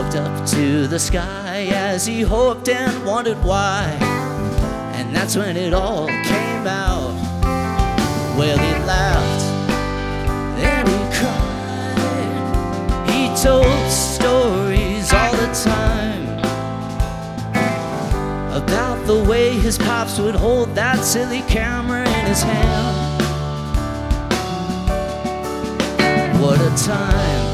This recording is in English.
looked up to the sky as he hoped and wondered why. And that's when it all came out. Well, he laughed and he cried. He told stories all the time about the way his pops would hold that silly camera in his hand. What a time